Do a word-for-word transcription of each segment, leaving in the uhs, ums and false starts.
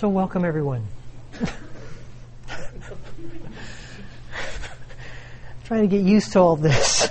So welcome everyone. Trying to get used to all this.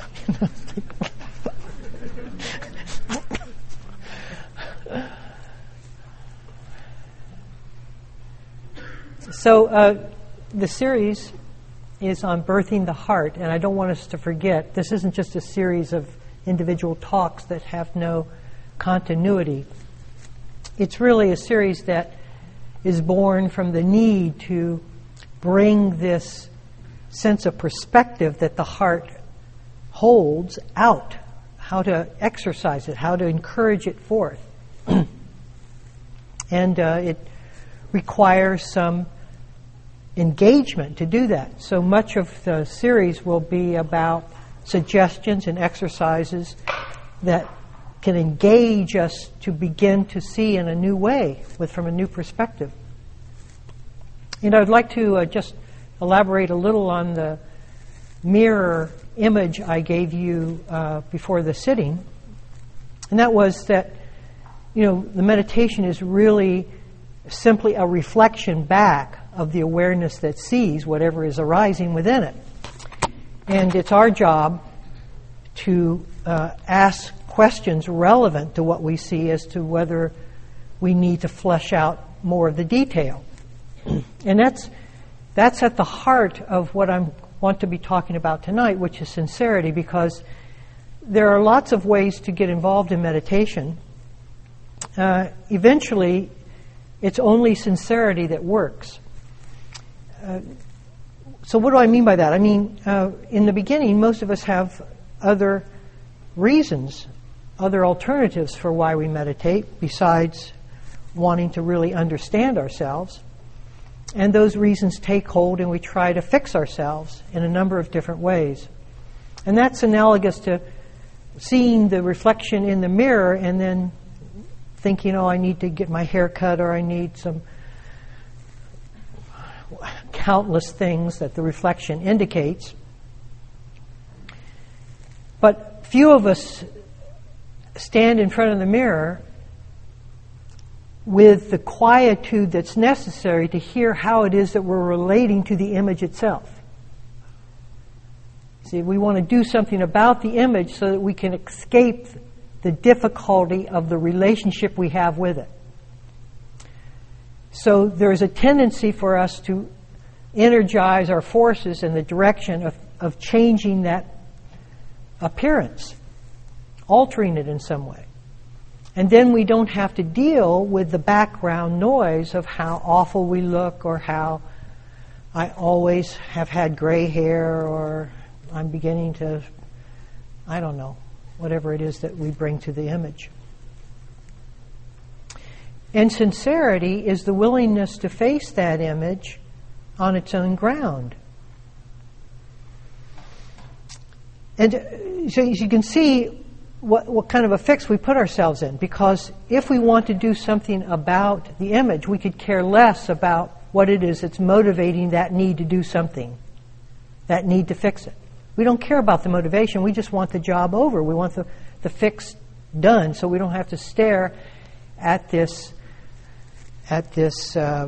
So uh, the series is on birthing the heart, and I don't want us to forget, this isn't just a series of individual talks that have no continuity. It's really a series that is born from the need to bring this sense of perspective that the heart holds out, how to exercise it, how to encourage it forth. And uh, it requires some engagement to do that. So much of the series will be about suggestions and exercises that can engage us to begin to see in a new way, with from a new perspective. And I would like to uh, just elaborate a little on the mirror image I gave you uh, before the sitting. And that was that, you know, the meditation is really simply a reflection back of the awareness that sees whatever is arising within it. And it's our job to uh, ask questions relevant to what we see as to whether we need to flesh out more of the detail. And that's that's at the heart of what I want to be talking about tonight, which is sincerity, because there are lots of ways to get involved in meditation. Uh, eventually, it's only sincerity that works. Uh, so what do I mean by that? I mean, uh, in the beginning, most of us have other reasons, other alternatives for why we meditate, besides wanting to really understand ourselves. And those reasons take hold, and we try to fix ourselves in a number of different ways. And that's analogous to seeing the reflection in the mirror and then thinking, oh, I need to get my hair cut, or I need some countless things that the reflection indicates. But few of us stand in front of the mirror with the quietude that's necessary to hear how it is that we're relating to the image itself. See, we want to do something about the image so that we can escape the difficulty of the relationship we have with it. So there's a tendency for us to energize our forces in the direction of, of changing that appearance, altering it in some way. And then we don't have to deal with the background noise of how awful we look, or how I always have had gray hair, or I'm beginning to, I don't know, whatever it is that we bring to the image. And sincerity is the willingness to face that image on its own ground. And so as you can see what, what kind of a fix we put ourselves in, because if we want to do something about the image, we could care less about what it is that's motivating that need to do something, that need to fix it. We don't care about the motivation. We just want the job over. We want the, the fix done, so we don't have to stare at this at this uh,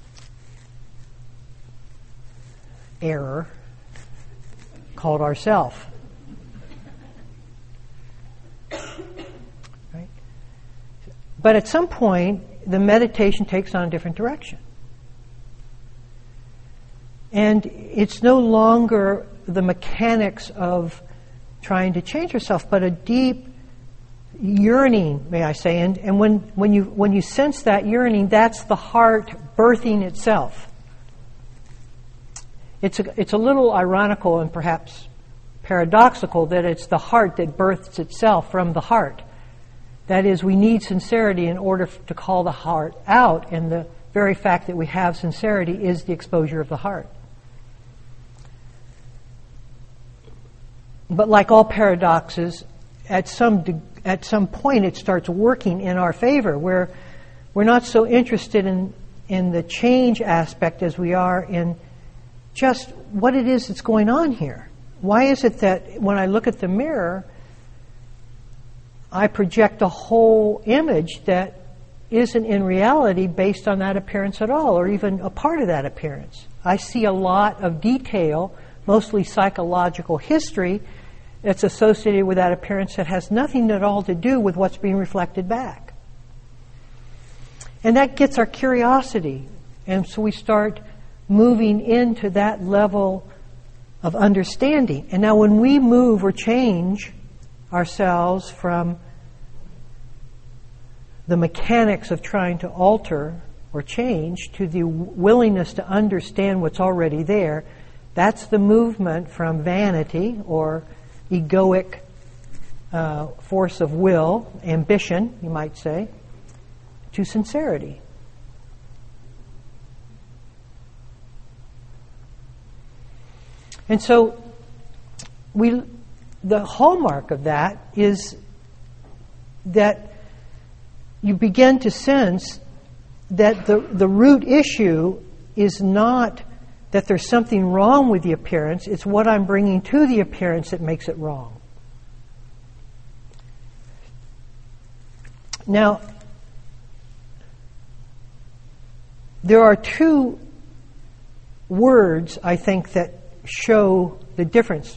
error called ourself. Right? But at some point, the meditation takes on a different direction. And it's no longer the mechanics of trying to change yourself, but a deep yearning, may I say. And, and when, when you when you sense that yearning, that's the heart birthing itself. It's a, it's a little ironical and perhaps paradoxical that it's the heart that births itself from the heart. That is, we need sincerity in order to call the heart out, and the very fact that we have sincerity is the exposure of the heart. But like all paradoxes, at some de- at some point it starts working in our favor, where we're not so interested in, in the change aspect as we are in just what it is that's going on here. Why is it that when I look at the mirror, I project a whole image that isn't in reality based on that appearance at all, or even a part of that appearance. I see a lot of detail, mostly psychological history, that's associated with that appearance that has nothing at all to do with what's being reflected back. And that gets our curiosity. And so we start moving into that level of understanding. And now when we move or change ourselves from the mechanics of trying to alter or change to the willingness to understand what's already there, that's the movement from vanity or egoic uh, force of will, ambition, you might say, to sincerity. And so we, the hallmark of that is that you begin to sense that the, the root issue is not that there's something wrong with the appearance, it's what I'm bringing to the appearance that makes it wrong. Now, there are two words, I think, that show the difference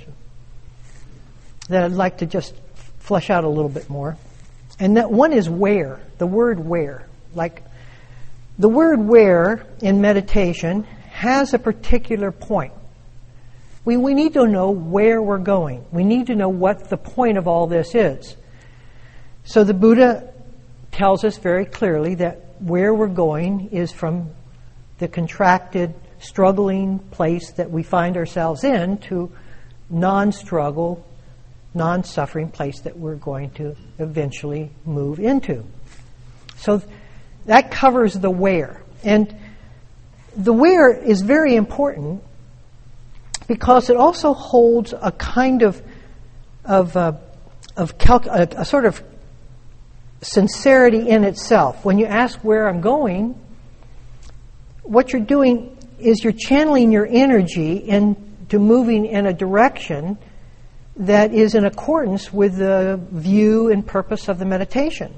that I'd like to just flesh out a little bit more. And that one is where, the word where. Like, the word where in meditation has a particular point. We, we need to know where we're going. We need to know what the point of all this is. So the Buddha tells us very clearly that where we're going is from the contracted, struggling place that we find ourselves in to non-struggle, non-suffering place that we're going to eventually move into. So that covers the where. And the where is very important because it also holds a kind of of uh, of calc- a, a sort of sincerity in itself. When you ask where I'm going, what you're doing is you're channeling your energy into moving in a direction that is in accordance with the view and purpose of the meditation.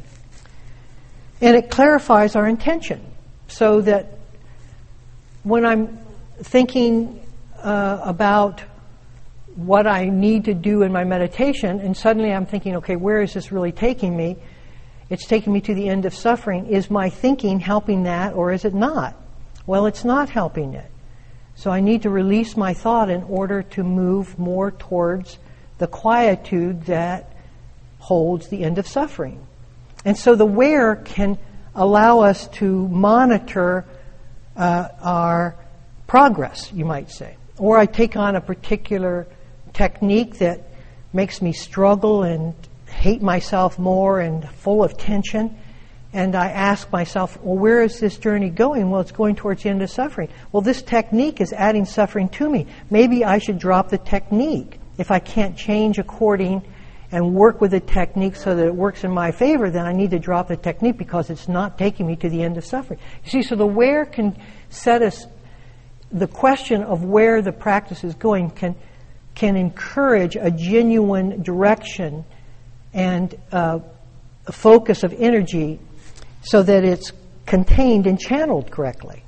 And it clarifies our intention so that when I'm thinking uh, about what I need to do in my meditation, and suddenly I'm thinking, okay, where is this really taking me? It's taking me to the end of suffering. Is my thinking helping that, or is it not? Well, it's not helping it. So I need to release my thought in order to move more towards the quietude that holds the end of suffering. And so the where can allow us to monitor uh, our progress, you might say. Or I take on a particular technique that makes me struggle and hate myself more and full of tension. And I ask myself, well, where is this journey going? Well, it's going towards the end of suffering. Well, this technique is adding suffering to me. Maybe I should drop the technique. If I can't change according and work with the technique so that it works in my favor, then I need to drop the technique because it's not taking me to the end of suffering. You see, so the where can set us, the question of where the practice is going can can encourage a genuine direction and uh, a focus of energy so that it's contained and channeled correctly.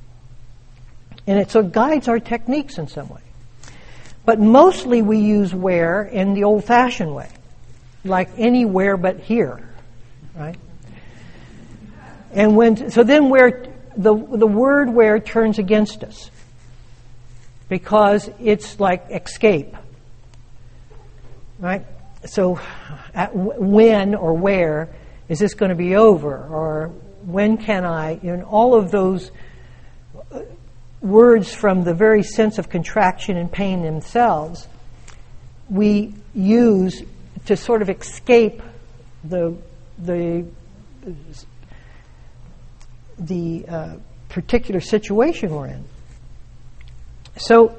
And it so guides our techniques in some way. But mostly we use where in the old-fashioned way, like anywhere but here, right? And when so then where the the word where turns against us because it's like escape, right? So at when or where is this going to be over, or when can I? You know, all of those words from the very sense of contraction and pain themselves, we use to sort of escape the the the uh, particular situation we're in. So,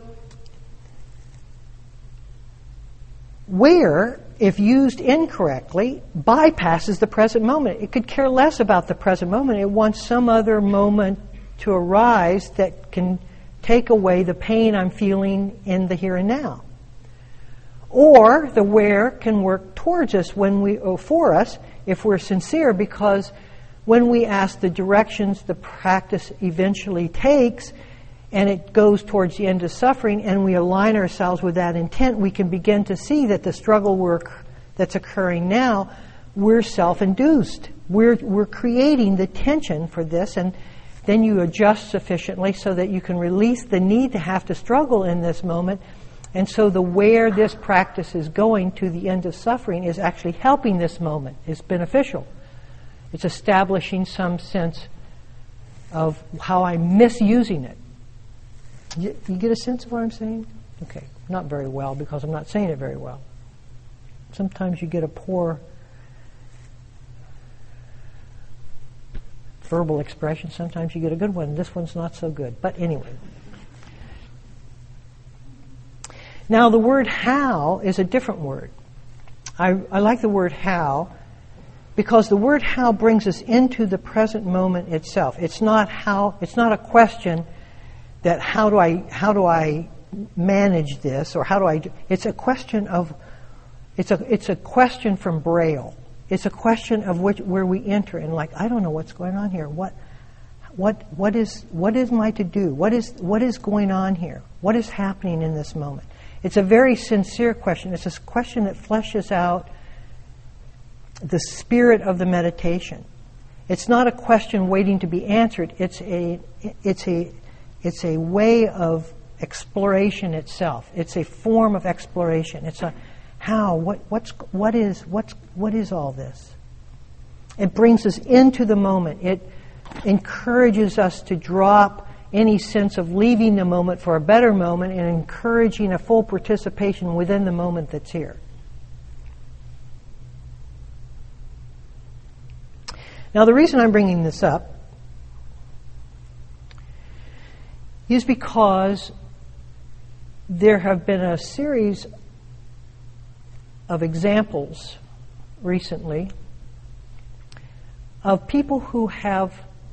where, if used incorrectly, bypasses the present moment. It could care less about the present moment. It wants some other moment to arise that can take away the pain I'm feeling in the here and now. Or the where can work towards us when we, or for us, if we're sincere, because when we ask the directions the practice eventually takes, and it goes towards the end of suffering, and we align ourselves with that intent, we can begin to see that the struggle work that's occurring now, we're self-induced. We're, we're creating the tension for this, and then you adjust sufficiently so that you can release the need to have to struggle in this moment. And so the where this practice is going to the end of suffering is actually helping this moment, is beneficial. It's establishing some sense of how I'm misusing it. You, you get a sense of what I'm saying? Okay, not very well, because I'm not saying it very well. Sometimes you get a poor verbal expression. Sometimes you get a good one. This one's not so good. But anyway. Now, the word how is a different word. I, I like the word how because the word how brings us into the present moment itself. It's not how. It's not a question that how do I how do I manage this, or how do I do, it's a question of it's a it's a question from Braille. It's a question of which where we enter and like, I don't know what's going on here. What what what is what is my to do? What is what is going on here? What is happening in this moment? It's a very sincere question. It's a question that fleshes out the spirit of the meditation. It's not a question waiting to be answered. It's a it's a it's a way of exploration itself. It's a form of exploration. It's a how, what what's what is what's what is all this? It brings us into the moment. It encourages us to drop any sense of leaving the moment for a better moment and encouraging a full participation within the moment that's here. Now, the reason I'm bringing this up is because there have been a series of examples recently of people who have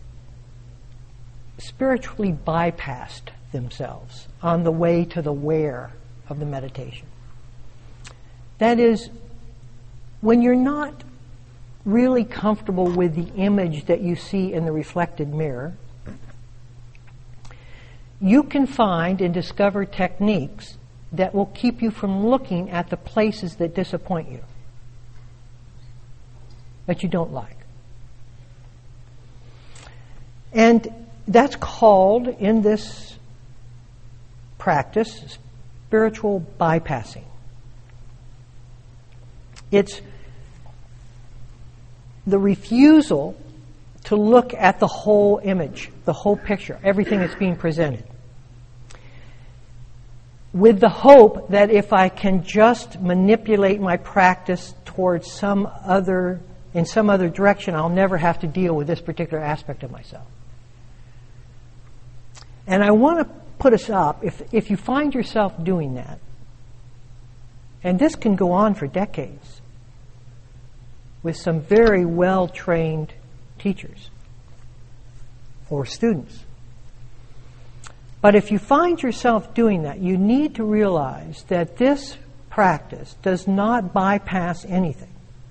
spiritually bypassed themselves on the way to the where of the meditation. That is, when you're not really comfortable with the image that you see in the reflected mirror, you can find and discover techniques that will keep you from looking at the places that disappoint you, that you don't like. And that's called, in this practice, spiritual bypassing. It's the refusal to look at the whole image, the whole picture, everything that's being presented, with the hope that if I can just manipulate my practice towards some other, in some other direction, I'll never have to deal with this particular aspect of myself. And I want to put us up, if, if you find yourself doing that, and this can go on for decades with some very well-trained teachers or students. But if you find yourself doing that, you need to realize that this practice does not bypass anything.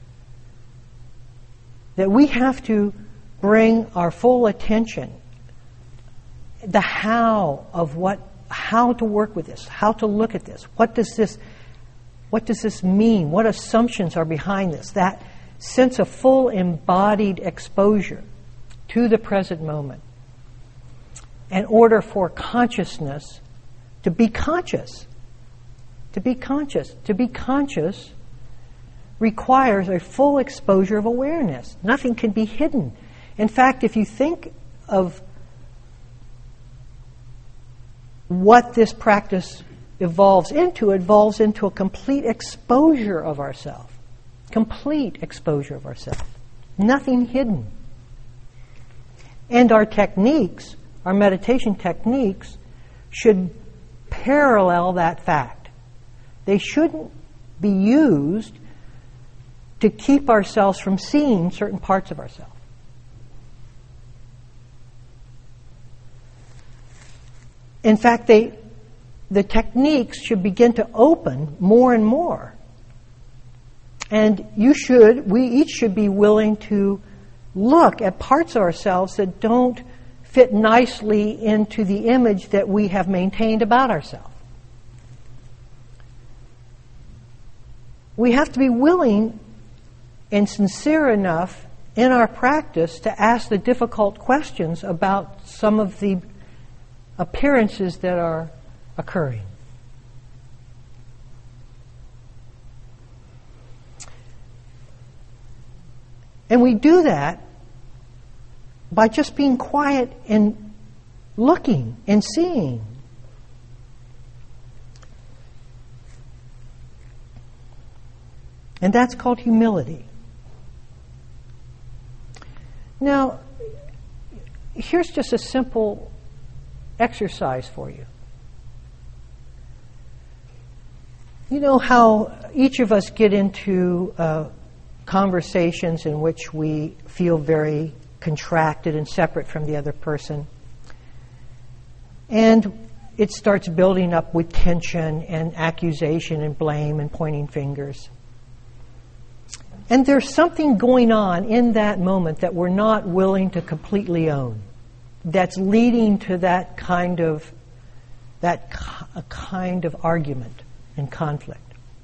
That we have to bring our full attention, the how of what, how to work with this, how to look at this. What does this, what does this mean? What assumptions are behind this? That sense of full embodied exposure to the present moment in order for consciousness to be conscious. To be conscious. To be conscious requires a full exposure of awareness. Nothing can be hidden. In fact, if you think of what this practice evolves into, it evolves into a complete exposure of ourselves. Complete exposure of ourselves. Nothing hidden. And our techniques, our meditation techniques, should parallel that fact. They shouldn't be used to keep ourselves from seeing certain parts of ourselves. In fact, they, the techniques should begin to open more and more. And you should, we each should be willing to look at parts of ourselves that don't fit nicely into the image that we have maintained about ourselves. We have to be willing and sincere enough in our practice to ask the difficult questions about some of the appearances that are occurring. And we do that by just being quiet and looking and seeing. And that's called humility. Now, here's just a simple exercise for you. You know how each of us get into uh, conversations in which we feel very contracted and separate from the other person. And it starts building up with tension and accusation and blame and pointing fingers. And there's something going on in that moment that we're not willing to completely own, that's leading to that kind of that a kind of argument and conflict.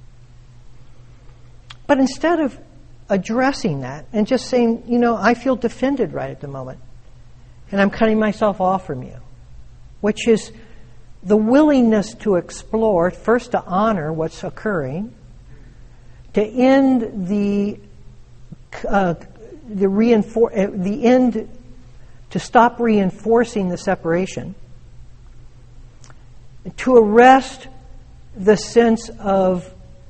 But instead of addressing that and just saying, you know, I feel defended right at the moment, and I'm cutting myself off from you, which is the willingness to explore, first to honor what's occurring, to end the uh, the reinfor- uh, the end to stop reinforcing the separation, to arrest the sense of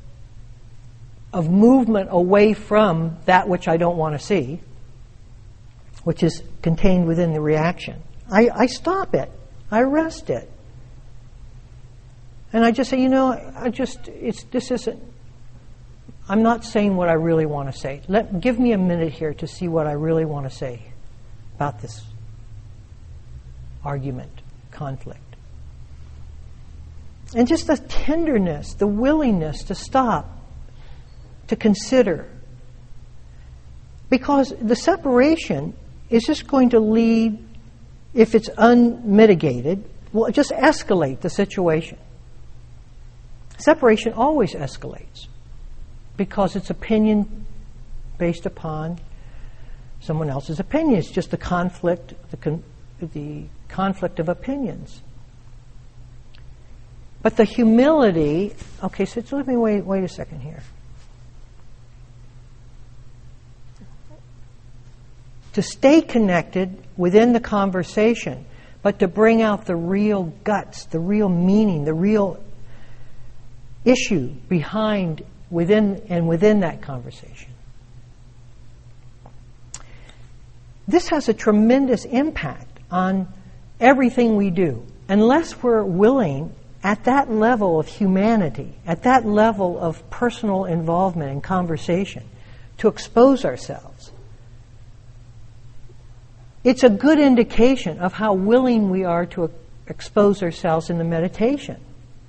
of movement away from that which I don't want to see, which is contained within the reaction. I, I stop it. I arrest it. And I just say, you know, I just, it's, this isn't, I'm not saying what I really want to say. Let, give me a minute here to see what I really want to say about this argument, conflict. And just the tenderness, the willingness to stop, to consider. Because the separation is just going to lead, if it's unmitigated, will just escalate the situation. Separation always escalates because it's opinion based upon someone else's opinion. It's just the conflict, the, con- the conflict of opinions. But the humility, okay, so let me wait, wait a second here. To stay connected within the conversation, but to bring out the real guts, the real meaning, the real issue behind, within, and within that conversation. This has a tremendous impact on everything we do. Unless we're willing, at that level of humanity, at that level of personal involvement in conversation, to expose ourselves, it's a good indication of how willing we are to expose ourselves in the meditation.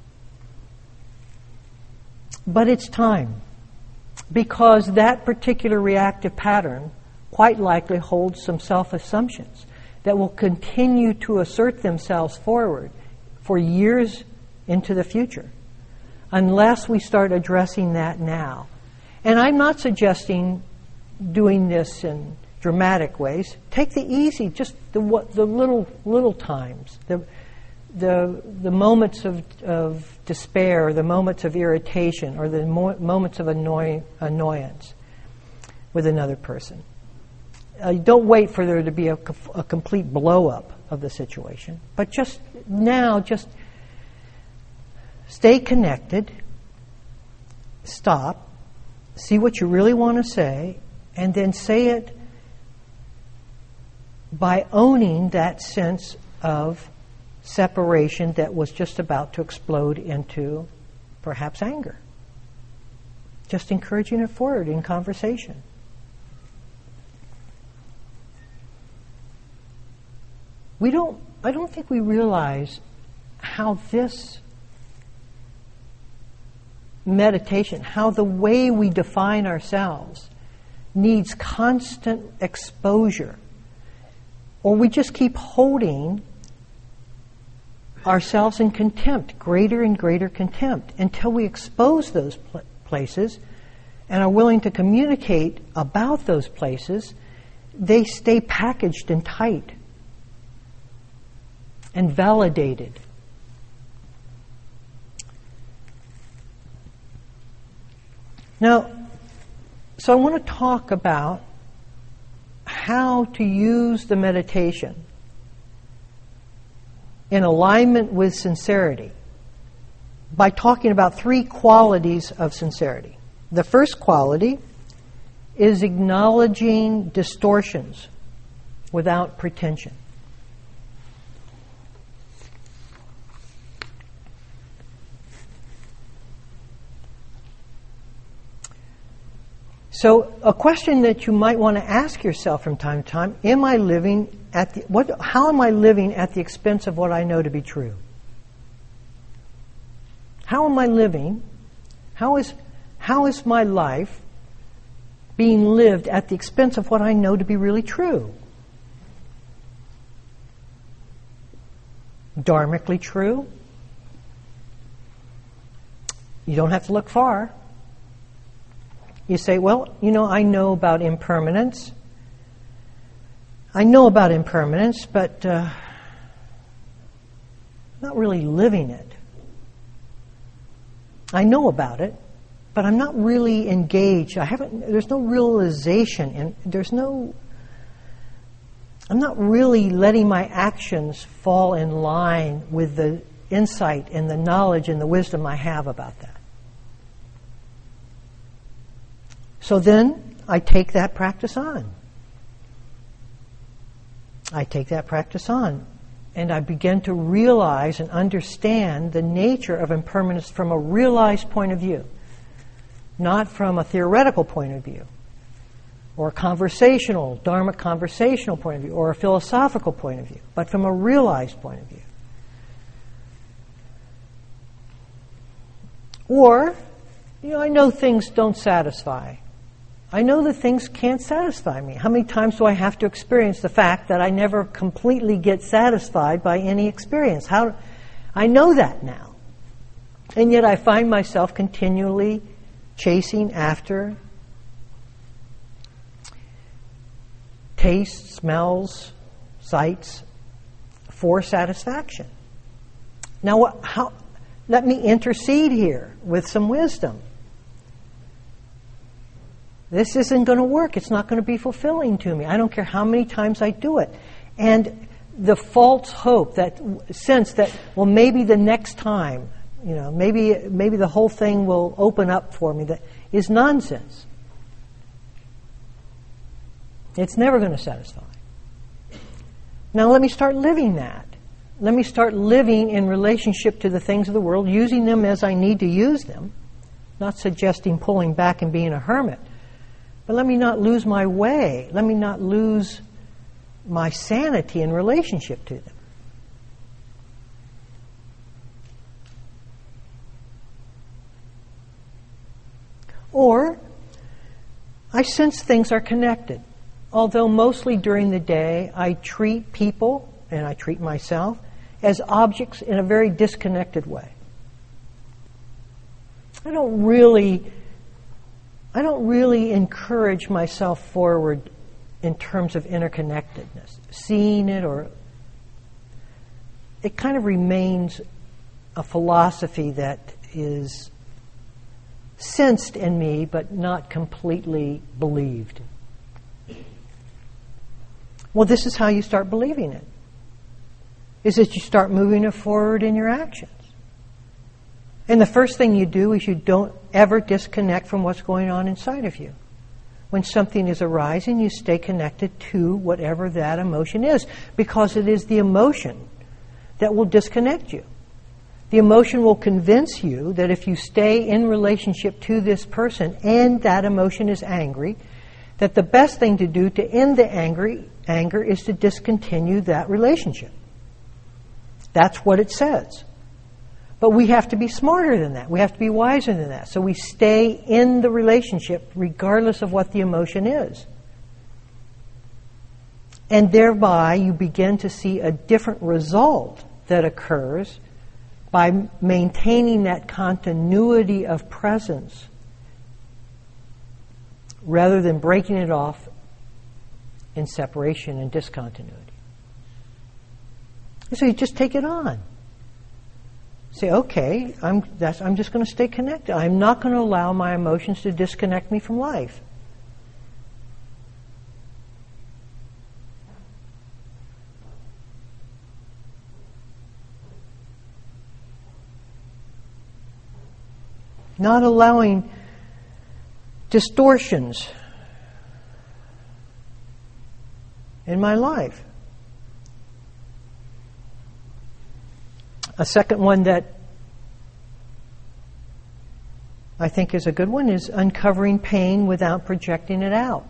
But it's time, because that particular reactive pattern quite likely holds some self-assumptions that will continue to assert themselves forward for years into the future, unless we start addressing that now. And I'm not suggesting doing this in dramatic ways. Take the easy, just the what, the little little times, the the the moments of of despair, the moments of irritation, or the mo- moments of annoy, annoyance with another person. Uh, don't wait for there to be a, a complete blow up of the situation, but just now, just stay connected. Stop, see what you really want to say, and then say it by owning that sense of separation that was just about to explode into perhaps anger. Just encouraging it forward in conversation. We don't, I don't think we realize how this meditation, how the way we define ourselves needs constant exposure, or we just keep holding ourselves in contempt, greater and greater contempt, until we expose those pl- places and are willing to communicate about those places. They stay packaged and tight and validated. Now, so I want to talk about how to use the meditation in alignment with sincerity by talking about three qualities of sincerity. The first quality is acknowledging distortions without pretension. So a question that you might want to ask yourself from time to time, am I living at the, what, how am I living at the expense of what I know to be true? How am I living? How is, how is my life being lived at the expense of what I know to be really true? Dharmically true? You don't have to look far. You say, well, you know, I know about impermanence. I know about impermanence, but uh, I'm not really living it. I know about it, but I'm not really engaged. I haven't. There's no realization, and there's no. I'm not really letting my actions fall in line with the insight and the knowledge and the wisdom I have about that. So then I take that practice on. I take that practice on. And I begin to realize and understand the nature of impermanence from a realized point of view, not from a theoretical point of view, or a conversational, dharmic conversational point of view, or a philosophical point of view, but from a realized point of view. Or, you know, I know things don't satisfy. I know that things can't satisfy me. How many times do I have to experience the fact that I never completely get satisfied by any experience? How, I know that now. And yet I find myself continually chasing after tastes, smells, sights for satisfaction. Now, what, how, let me intercede here with some wisdom. This isn't going to work. It's not going to be fulfilling to me. I don't care how many times I do it. And the false hope, that sense that, well, maybe the next time, you know, maybe maybe the whole thing will open up for me, that is nonsense. It's never going to satisfy. Now let me start living that. Let me start living in relationship to the things of the world, using them as I need to use them, not suggesting pulling back and being a hermit. But let me not lose my way. Let me not lose my sanity in relationship to them. Or, I sense things are connected. Although mostly during the day I treat people, and I treat myself, as objects in a very disconnected way. I don't really... I don't really encourage myself forward in terms of interconnectedness. Seeing it, or it kind of remains a philosophy that is sensed in me but not completely believed. Well, this is how you start believing it. Is that you start moving it forward in your actions. And the first thing you do is you don't ever disconnect from what's going on inside of you. When something is arising, you stay connected to whatever that emotion is, because it is the emotion that will disconnect you. The emotion will convince you that if you stay in relationship to this person and that emotion is angry, that the best thing to do to end the angry, anger is to discontinue that relationship. That's what it says. But we have to be smarter than that. We have to be wiser than that. So we stay in the relationship regardless of what the emotion is. And thereby you begin to see a different result that occurs by maintaining that continuity of presence rather than breaking it off in separation and discontinuity. So you just take it on. Say, okay, I'm, that's, I'm just going to stay connected. I'm not going to allow my emotions to disconnect me from life. Not allowing distortions in my life. A second one that I think is a good one is uncovering pain without projecting it out.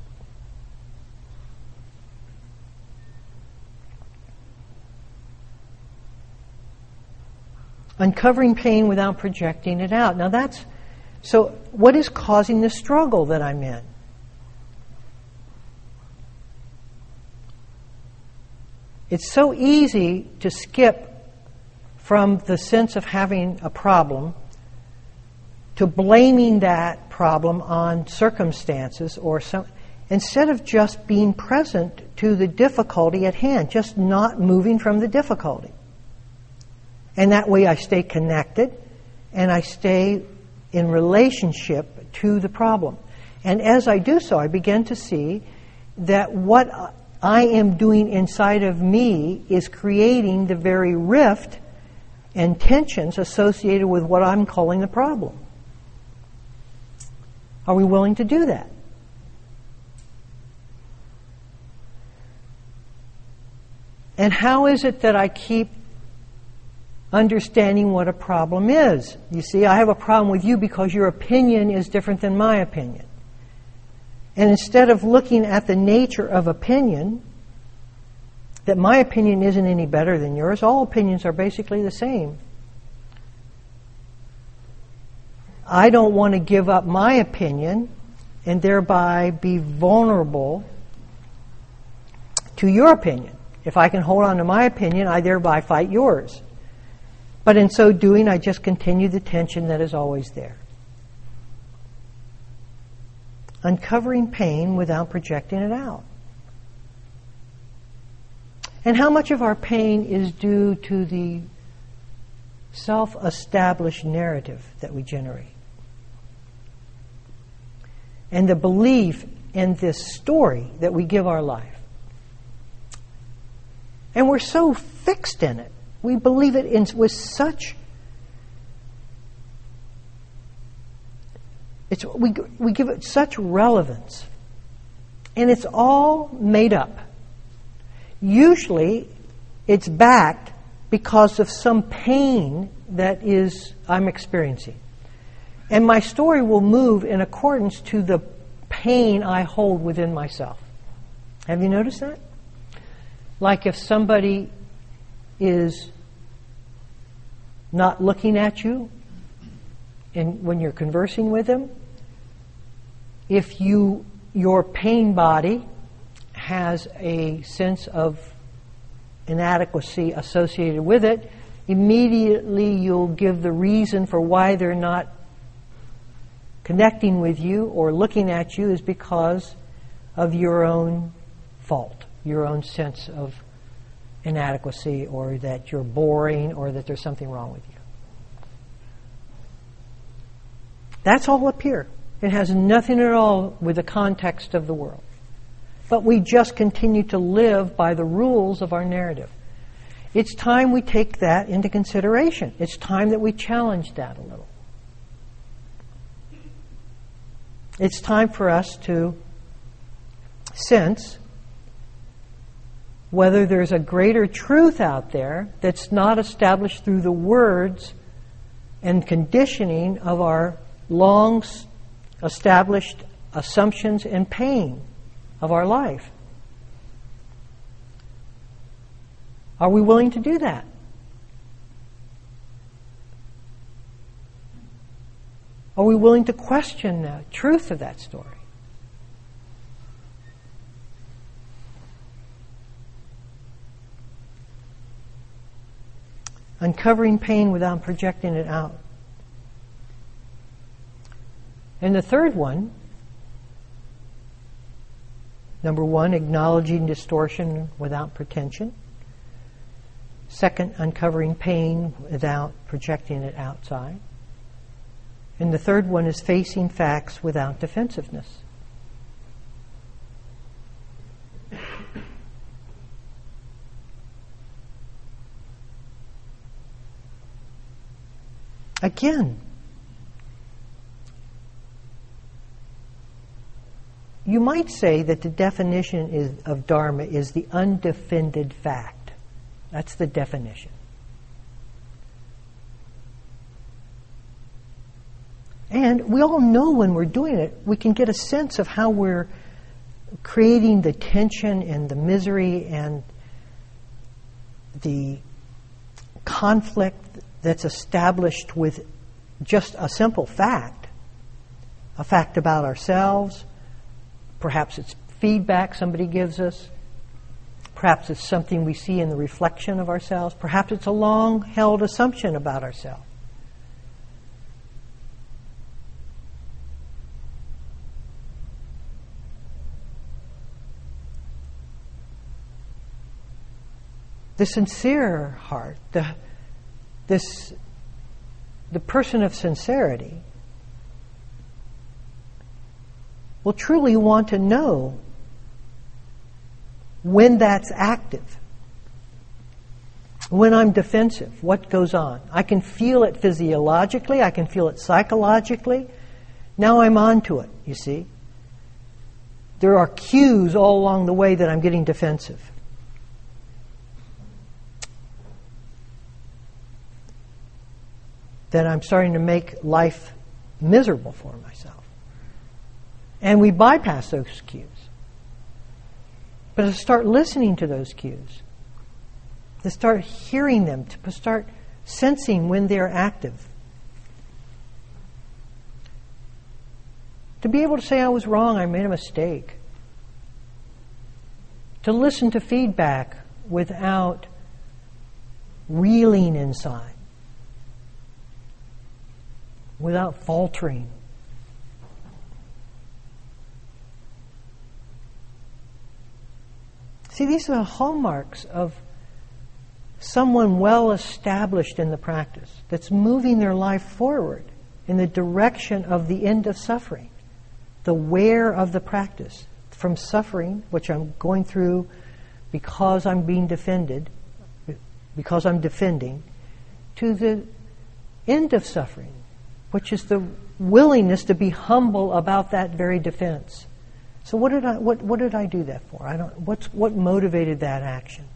Uncovering pain without projecting it out. Now that's, so what is causing the struggle that I'm in? It's so easy to skip from the sense of having a problem to blaming that problem on circumstances or some, instead of just being present to the difficulty at hand, just not moving from the difficulty. And that way I stay connected and I stay in relationship to the problem. And as I do so, I begin to see that what I am doing inside of me is creating the very rift and tensions associated with what I'm calling the problem. Are we willing to do that? And how is it that I keep understanding what a problem is? You see, I have a problem with you because your opinion is different than my opinion. And instead of looking at the nature of opinion, that my opinion isn't any better than yours, all opinions are basically the same. I don't want to give up my opinion and thereby be vulnerable to your opinion. If I can hold on to my opinion, I thereby fight yours. But in so doing, I just continue the tension that is always there. Uncovering pain without projecting it out. And how much of our pain is due to the self-established narrative that we generate? And the belief in this story that we give our life. And we're so fixed in it. We believe it in, with such... It's, we, we give it such relevance. And it's all made up. Usually, it's backed because of some pain that is I'm experiencing. And my story will move in accordance to the pain I hold within myself. Have you noticed that? Like if somebody is not looking at you and when you're conversing with them, if you your pain body has a sense of inadequacy associated with it, immediately you'll give the reason for why they're not connecting with you or looking at you is because of your own fault, your own sense of inadequacy, or that you're boring, or that there's something wrong with you. That's all up here. It has nothing at all with the context of the world. But we just continue to live by the rules of our narrative. It's time we take that into consideration. It's time that we challenge that a little. It's time for us to sense whether there's a greater truth out there that's not established through the words and conditioning of our long established assumptions and pain of our life. Are we willing to do that? Are we willing to question the truth of that story? Uncovering pain without projecting it out. And the third one, number one, acknowledging distortion without pretension. Second, uncovering pain without projecting it outside. And the third one is facing facts without defensiveness. Again, you might say that the definition is, of Dharma is the undefended fact. That's the definition. And we all know when we're doing it, we can get a sense of how we're creating the tension and the misery and the conflict that's established with just a simple fact, a fact about ourselves. Perhaps it's feedback somebody gives us. Perhaps it's something we see in the reflection of ourselves. Perhaps it's a long-held assumption about ourselves. The sincere heart, the this the person of sincerity will truly want to know when that's active. When I'm defensive, what goes on? I can feel it physiologically, I can feel it psychologically. Now I'm on to it, you see. There are cues all along the way that I'm getting defensive. That I'm starting to make life miserable for myself. And we bypass those cues. But to start listening to those cues, to start hearing them, to start sensing when they're active. To be able to say, I was wrong, I made a mistake. To listen to feedback without reeling inside. Without faltering. See, these are the hallmarks of someone well established in the practice that's moving their life forward in the direction of the end of suffering. The where of the practice. From suffering, which I'm going through because I'm being defended, because I'm defending, to the end of suffering, which is the willingness to be humble about that very defense. So what did I what what did I do that for? I don't what's what motivated that action?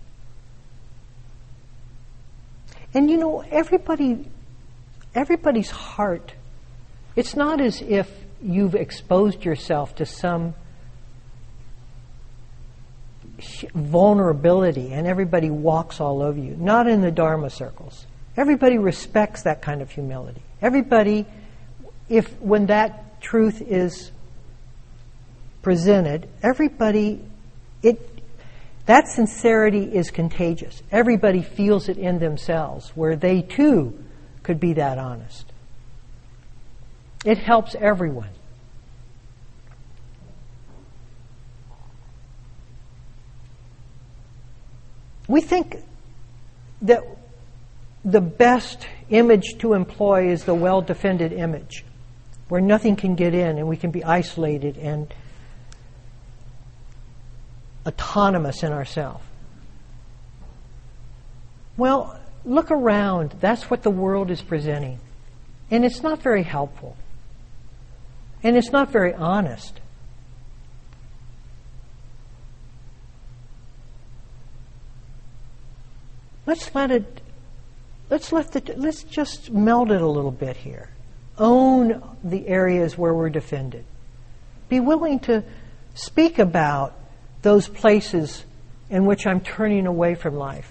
And you know, everybody everybody's heart, it's not as if you've exposed yourself to some vulnerability and everybody walks all over you. Not in the Dharma circles. Everybody respects that kind of humility. Everybody, if when that truth is presented, everybody, it that sincerity is contagious. Everybody feels it in themselves, where they too could be that honest. It helps everyone. We think that the best image to employ is the well-defended image, where nothing can get in and we can be isolated and autonomous in ourselves. Well, look around. That's what the world is presenting. And it's not very helpful. And it's not very honest. Let's let it Let's let the, let's just meld it a little bit here. Own the areas where we're defended. Be willing to speak about those places in which I'm turning away from life.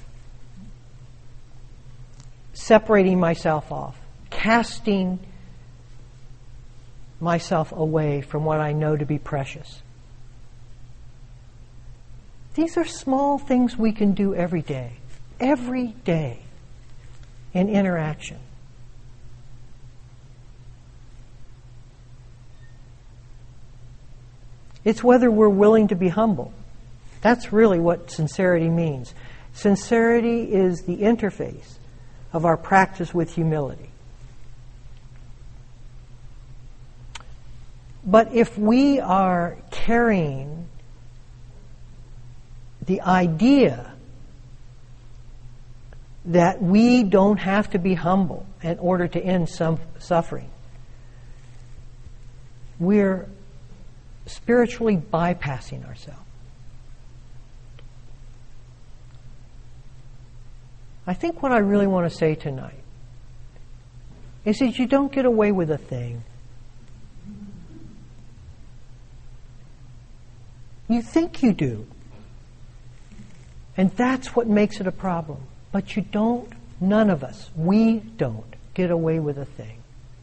Separating myself off. Casting myself away from what I know to be precious. These are small things we can do every day, every day in interaction. It's whether we're willing to be humble. That's really what sincerity means. Sincerity is the interface of our practice with humility. But if we are carrying the idea that we don't have to be humble in order to end some suffering, we're spiritually bypassing ourselves. I think what I really want to say tonight is that you don't get away with a thing. You think you do. And that's what makes it a problem. But you don't, none of us, we don't get away with a thing.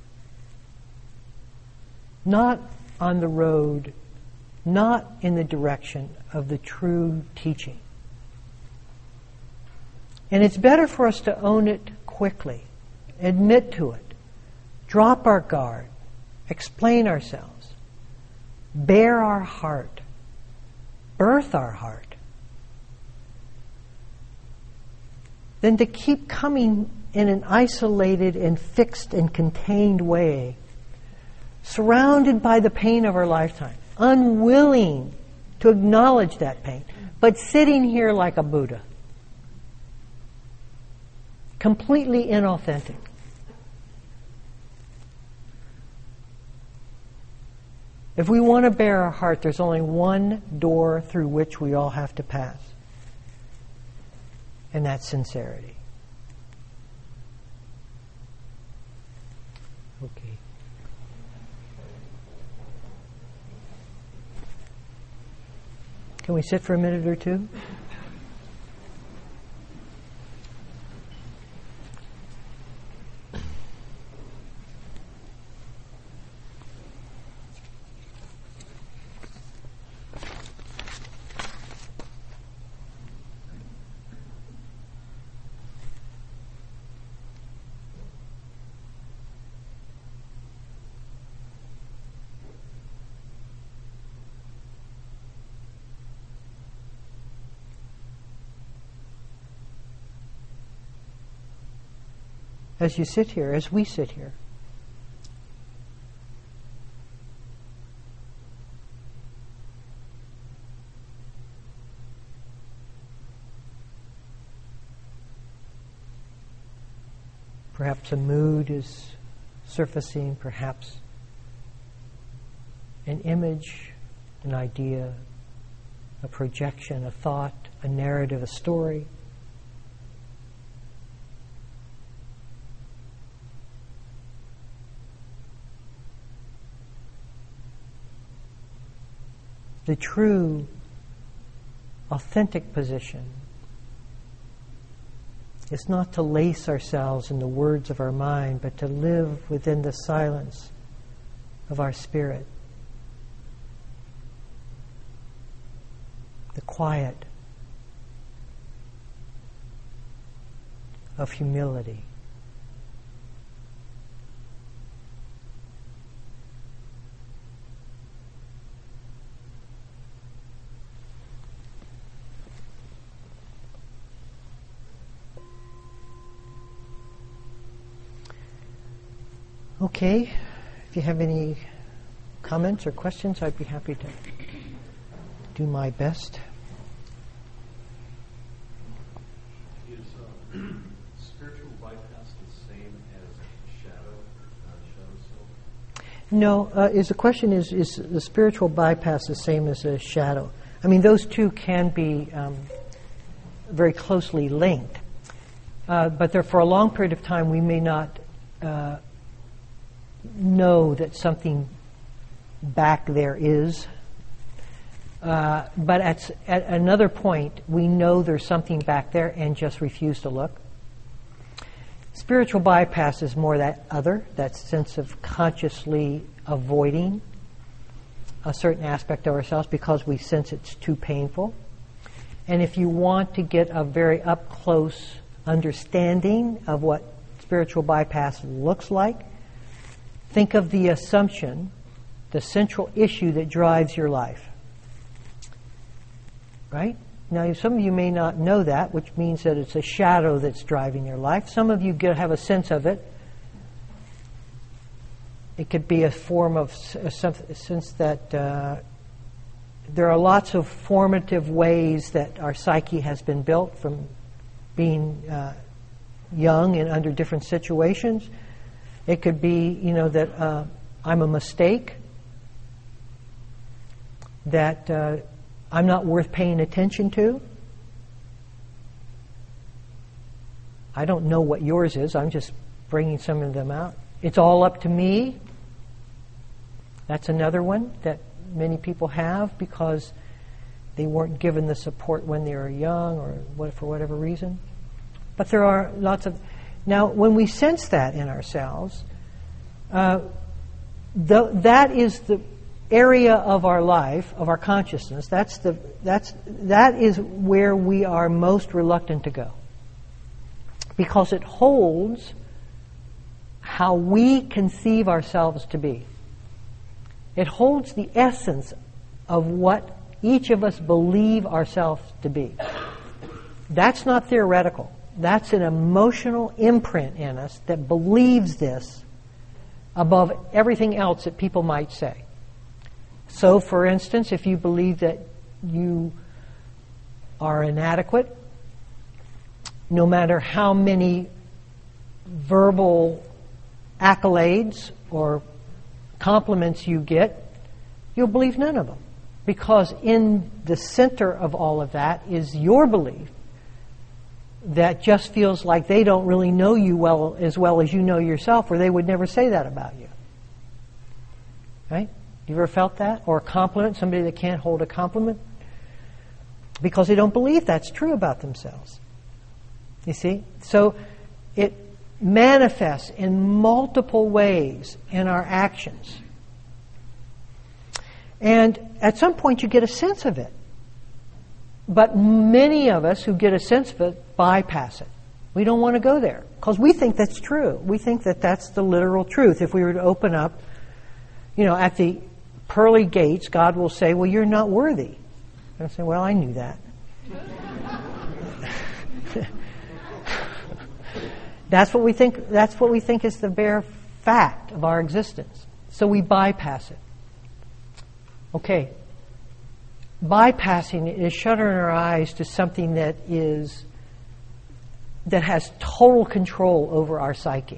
Not on the road, not in the direction of the true teaching. And it's better for us to own it quickly, admit to it, drop our guard, explain ourselves, bare our heart, birth our heart, than to keep coming in an isolated and fixed and contained way, surrounded by the pain of our lifetime, unwilling to acknowledge that pain, but sitting here like a Buddha. Completely inauthentic. If we want to bare our heart, there's only one door through which we all have to pass. And that's sincerity. Okay. Can we sit for a minute or two? As you sit here, as we sit here, perhaps a mood is surfacing, perhaps an image, an idea, a projection, a thought, a narrative, a story. The true, authentic position is not to lace ourselves in the words of our mind, but to live within the silence of our spirit. The quiet of humility. Okay, if you have any comments or questions, I'd be happy to do my best. Is uh, spiritual bypass the same as shadow, uh, shadow self? No, uh, is the question is, is the spiritual bypass the same as a shadow? I mean, those two can be um, very closely linked. Uh, but there, for a long period of time, we may not uh, know that something back there is. Uh, but at, at another point, we know there's something back there and just refuse to look. Spiritual bypass is more that other, that sense of consciously avoiding a certain aspect of ourselves because we sense it's too painful. And if you want to get a very up-close understanding of what spiritual bypass looks like, think of the assumption, the central issue that drives your life. Right? Now, some of you may not know that, which means that it's a shadow that's driving your life. Some of you get, have a sense of it. It could be a form of a sense that uh, there are lots of formative ways that our psyche has been built from being uh, young and under different situations. It could be, you know, that uh, I'm a mistake, that uh, I'm not worth paying attention to. I don't know what yours is. I'm just bringing some of them out. It's all up to me. That's another one that many people have because they weren't given the support when they were young or what, for whatever reason. But there are lots of... Now, when we sense that in ourselves, uh, the, that is the area of our life, of our consciousness, that's the, that's, that is where we are most reluctant to go. Because it holds how we conceive ourselves to be. It holds the essence of what each of us believe ourselves to be. That's not theoretical. That's an emotional imprint in us that believes this above everything else that people might say. So, for instance, if you believe that you are inadequate, no matter how many verbal accolades or compliments you get, you'll believe none of them. Because in the center of all of that is your belief that just feels like they don't really know you well as well as you know yourself, or they would never say that about you. Right? You ever felt that? Or a compliment, somebody that can't hold a compliment? Because they don't believe that's true about themselves. You see? So it manifests in multiple ways in our actions. And at some point you get a sense of it. But many of us who get a sense of it bypass it. We don't want to go there because we think that's true. We think that that's the literal truth. If we were to open up, you know, at the pearly gates, God will say, well, you're not worthy. And I say, well, I knew that. That's what we think. That's what we think is the bare fact of our existence. So we bypass it. Okay. Bypassing it is shuttering our eyes to something that is that has total control over our psyche.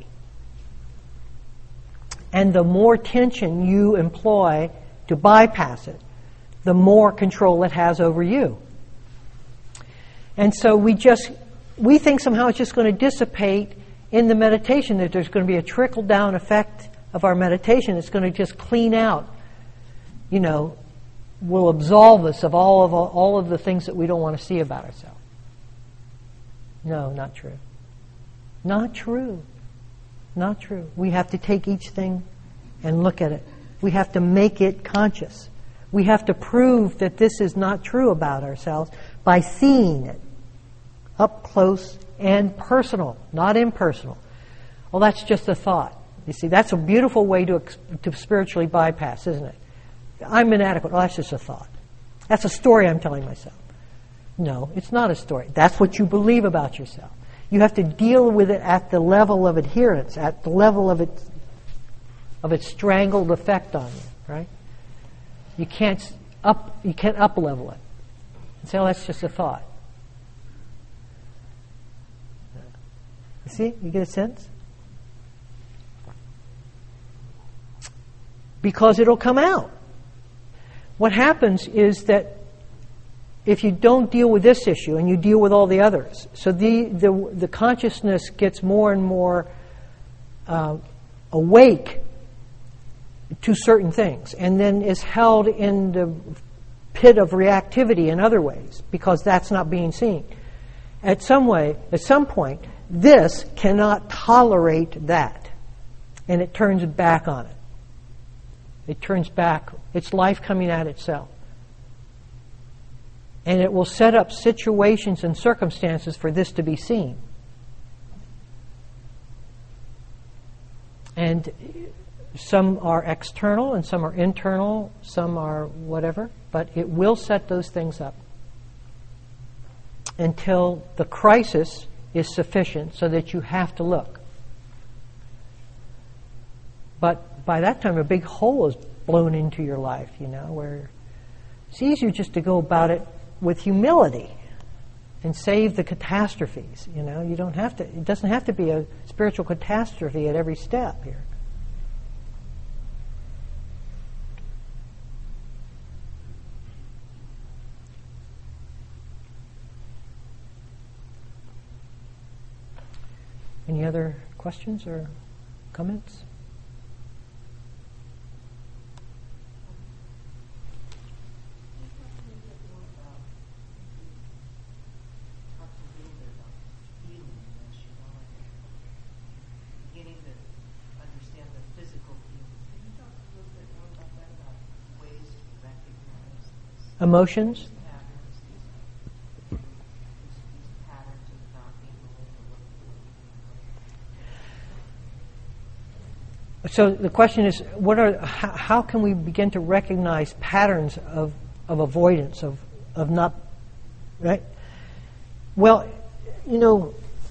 And the more tension you employ to bypass it, the more control it has over you. And so we just we think somehow it's just going to dissipate in the meditation, that there's going to be a trickle-down effect of our meditation. It's going to just clean out, you know, will absolve us of all of all of the things that we don't want to see about ourselves. No, not true. Not true. Not true. We have to take each thing and look at it. We have to make it conscious. We have to prove that this is not true about ourselves by seeing it up close and personal, not impersonal. Well, that's just a thought. You see, that's a beautiful way to to spiritually bypass, isn't it? I'm inadequate. Well, that's just a thought. That's a story I'm telling myself. No, it's not a story. That's what you believe about yourself. You have to deal with it at the level of adherence, at the level of its of its strangled effect on you, right? You can't up you can't up level it and say, "Oh, that's just a thought." You see? You get a sense? Because it'll come out. What happens is that if you don't deal with this issue and you deal with all the others, so the the, the consciousness gets more and more uh, awake to certain things, and then is held in the pit of reactivity in other ways because that's not being seen. At some way, at some point, this cannot tolerate that. And it turns back on it. It turns back. It's life coming at itself. And it will set up situations and circumstances for this to be seen. And some are external and some are internal, some are whatever, but it will set those things up until the crisis is sufficient so that you have to look. But by that time, a big hole is blown into your life, you know, where it's easier just to go about it with humility and save the catastrophes, you know. You don't have to, it doesn't have to be a spiritual catastrophe at every step here. Any other questions or comments? Emotions? So the question is, what are how, how can we begin to recognize patterns of, of avoidance, of, of not, right? Well, you know,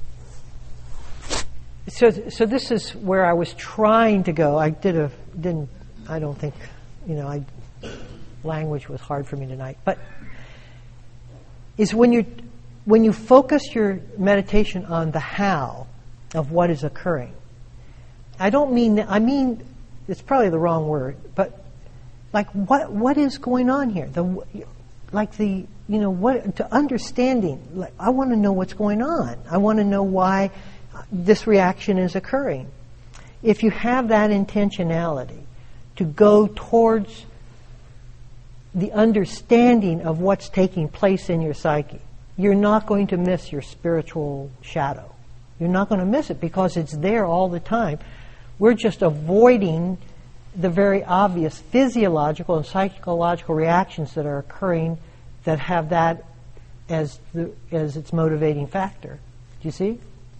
so so this is where I was trying to go. I did a didn't I don't think, you know, I language was hard for me tonight, but is when you when you focus your meditation on the how of what is occurring. I don't mean I mean it's probably the wrong word, but like what what is going on here? The like the you know what to understanding. Like I want to know what's going on. I want to know why this reaction is occurring. If you have that intentionality to go towards the understanding of what's taking place in your psyche, you're not going to miss your spiritual shadow. You're not going to miss it because it's there all the time. We're just avoiding the very obvious physiological and psychological reactions that are occurring that have that as the, as its motivating factor. Do you see?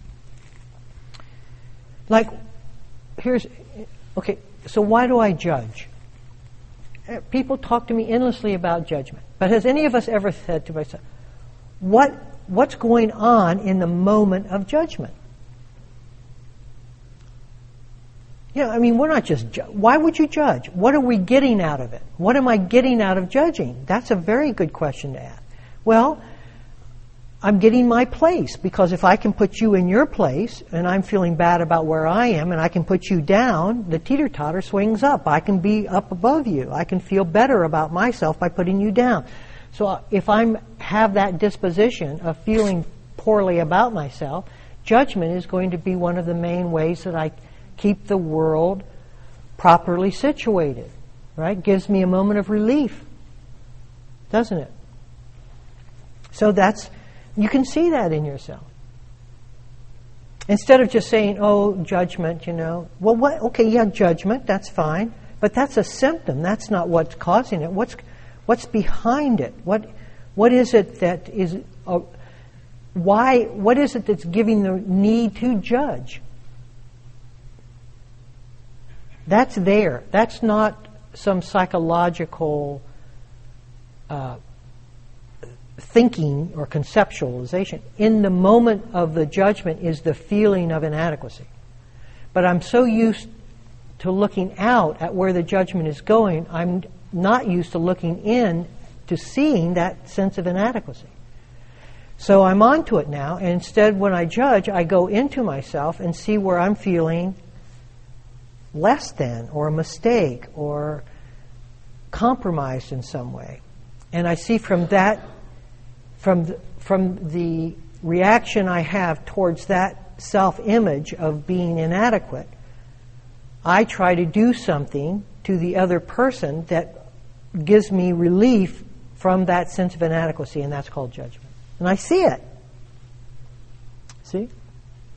Like, here's, okay, so why do I judge? People talk to me endlessly about judgment. But has any of us ever said to myself, what what's going on in the moment of judgment? You know, I mean, we're not just, ju- why would you judge? What are we getting out of it? What am I getting out of judging? That's a very good question to ask. Well, I'm getting my place, because if I can put you in your place and I'm feeling bad about where I am and I can put you down, the teeter-totter swings up. I can be up above you. I can feel better about myself by putting you down. So if I have that disposition of feeling poorly about myself, judgment is going to be one of the main ways that I keep the world properly situated, right? Gives me a moment of relief, doesn't it? So that's, you can see that in yourself. Instead of just saying, oh, judgment, you know. Well, what? Okay, yeah, judgment, that's fine. But that's a symptom. That's not what's causing it. What's what's behind it? What what is it that is, uh, why, what is it that's giving the need to judge? That's there. That's not some psychological uh, thinking or conceptualization. In the moment of the judgment is the feeling of inadequacy. But I'm so used to looking out at where the judgment is going, I'm not used to looking in to seeing that sense of inadequacy. So I'm onto it now, and instead when I judge, I go into myself and see where I'm feeling less than, or a mistake, or compromised in some way. And I see from that From the, from the reaction I have towards that self-image of being inadequate, I try to do something to the other person that gives me relief from that sense of inadequacy, and that's called judgment. And I see it. See?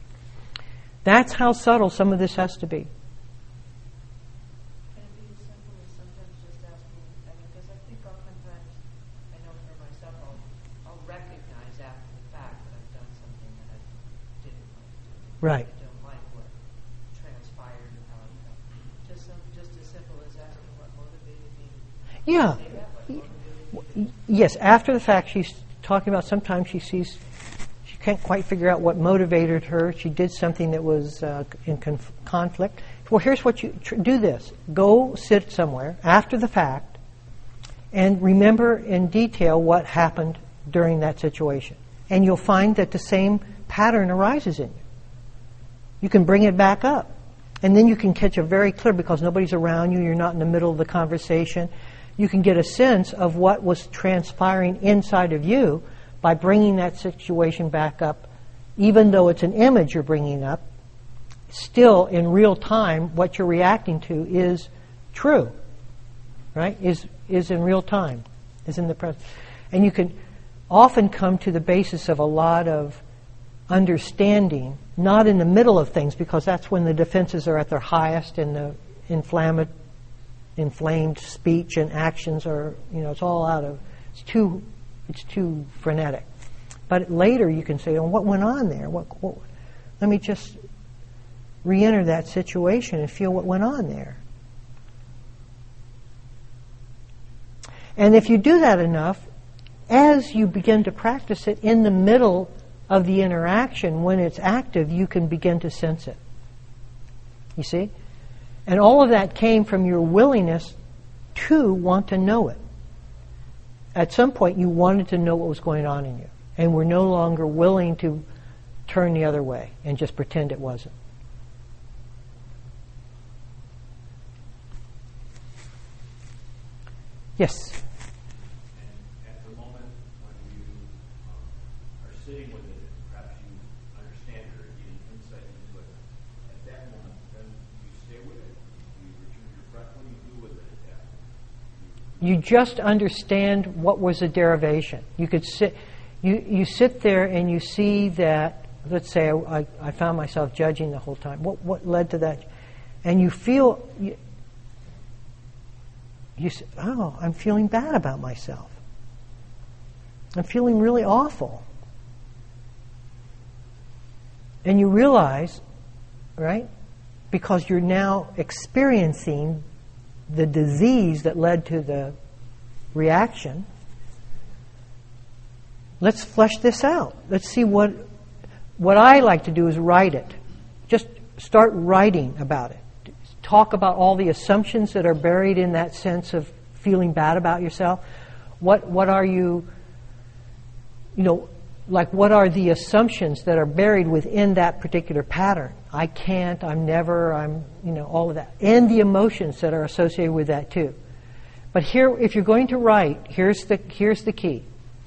That's how subtle some of this has to be. Can it be as simple as sometimes just asking, I mean, because I think oftentimes, I know for myself, I'll, I'll recognize after the fact that I've done something that I didn't like to do. Right. I don't like what transpired and how it felt. Just, some, just as simple as asking what motivated me. Yeah. Say that, what motivated me. Yes, after the fact, she's talking about sometimes she sees, she can't quite figure out what motivated her. She did something that was uh, in conf- conflict. Well, here's what you tr- do this. Go sit somewhere after the fact and remember in detail what happened during that situation. And you'll find that the same pattern arises in you. You can bring it back up. And then you can catch a very clear, because nobody's around you, you're not in the middle of the conversation. You can get a sense of what was transpiring inside of you by bringing that situation back up. Even though it's an image you're bringing up, still in real time, what you're reacting to is true, right? Is is in real time, is in the present. And you can often come to the basis of a lot of understanding, not in the middle of things, because that's when the defenses are at their highest and the inflamed, inflamed speech and actions are, you know, it's all out of, it's too, it's too frenetic. But later you can say, oh, what went on there? What, what, let me just re-enter that situation and feel what went on there. And if you do that enough, as you begin to practice it in the middle of the interaction, when it's active, you can begin to sense it. You see? And all of that came from your willingness to want to know it. At some point, you wanted to know what was going on in you, and were no longer willing to turn the other way and just pretend it wasn't. Yes? And at the moment when you um, are sitting with it, perhaps you understand it or getting insight into it, at that moment, then you stay with it. You return your breath. What do you do with it at that moment? You just understand what was the derivation. You could sit, you, you sit there and you see that, let's say I, I found myself judging the whole time. What what led to that? And you feel, you, you say, oh, I'm feeling bad about myself. I'm feeling really awful. And you realize, right, because you're now experiencing the disease that led to the reaction, let's flesh this out. Let's see what what I like to do is write it. Just start writing about it. Talk about all the assumptions that are buried in that sense of feeling bad about yourself. What what are you, you know, like what are the assumptions that are buried within that particular pattern? I can't, I'm never, I'm, you know, all of that. And the emotions that are associated with that too. But here, if you're going to write, here's the here's the key.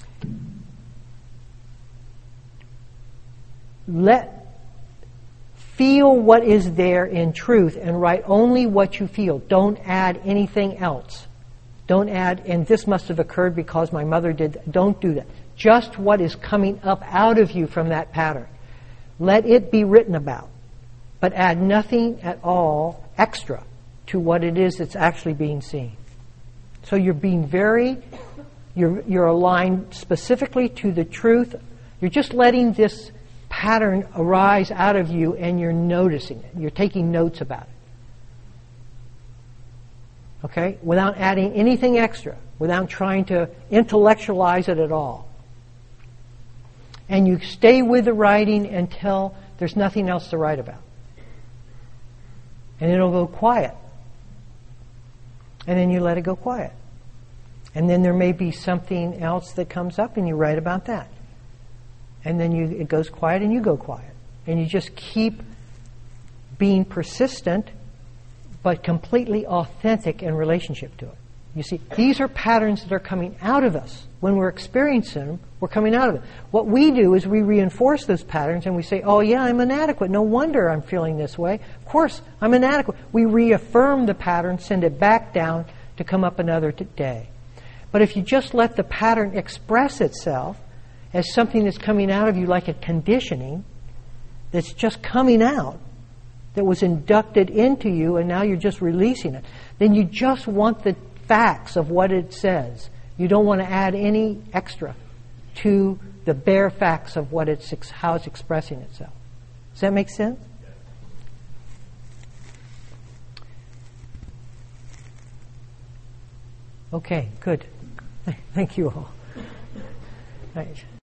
Let Feel what is there in truth and write only what you feel. Don't add anything else. Don't add, and this must have occurred because my mother did that. Don't do that. Just what is coming up out of you from that pattern. Let it be written about. But add nothing at all extra to what it is that's actually being seen. So you're being very, you're, you're aligned specifically to the truth. You're just letting this pattern arise out of you and you're noticing it. You're taking notes about it. Okay? Without adding anything extra. Without trying to intellectualize it at all. And you stay with the writing until there's nothing else to write about. And it'll go quiet. And then you let it go quiet. And then there may be something else that comes up and you write about that. And then you, it goes quiet and you go quiet. And you just keep being persistent, but completely authentic in relationship to it. You see, these are patterns that are coming out of us. When we're experiencing them, we're coming out of it. What we do is we reinforce those patterns and we say, oh yeah, I'm inadequate. No wonder I'm feeling this way. Of course, I'm inadequate. We reaffirm the pattern, send it back down to come up another t- day. But if you just let the pattern express itself, as something that's coming out of you like a conditioning, that's just coming out, that was inducted into you, and now you're just releasing it, then you just want the facts of what it says. You don't want to add any extra to the bare facts of what it's how it's expressing itself. Does that make sense? Okay, good. Thank you all. Right.